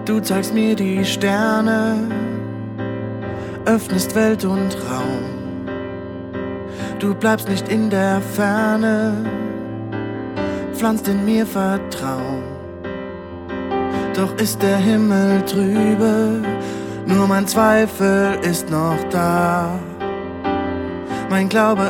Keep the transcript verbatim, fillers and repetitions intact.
Du zeigst mir die Sterne, öffnest Welt und Raum. Du bleibst nicht in der Ferne, pflanzt in mir Vertrauen. Doch ist der Himmel trübe, nur mein Zweifel ist noch da. Mein Glaube